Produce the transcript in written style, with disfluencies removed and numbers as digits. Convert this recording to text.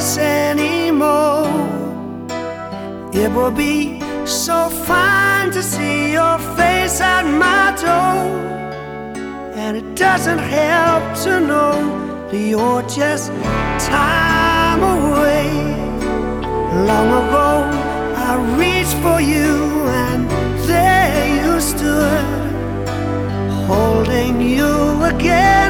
chance anymore. It will be so fine to see your face at my door, and it doesn't help to know that you're just time away. Long ago I reached for you, and there you stood, holding you again